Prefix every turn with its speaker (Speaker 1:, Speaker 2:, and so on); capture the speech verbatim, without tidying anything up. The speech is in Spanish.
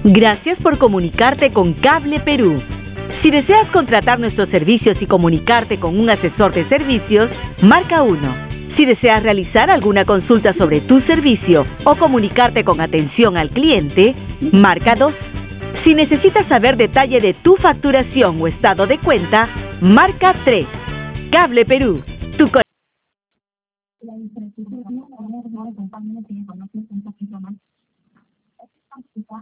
Speaker 1: Gracias por comunicarte con Cable Perú. Si deseas contratar nuestros servicios y comunicarte con un asesor de servicios, marca uno. Si deseas realizar alguna consulta sobre tu servicio o comunicarte con atención al cliente, marca dos. Si necesitas saber detalle de tu facturación o estado de cuenta, marca tres. Cable Perú, tu co- La infraestructura,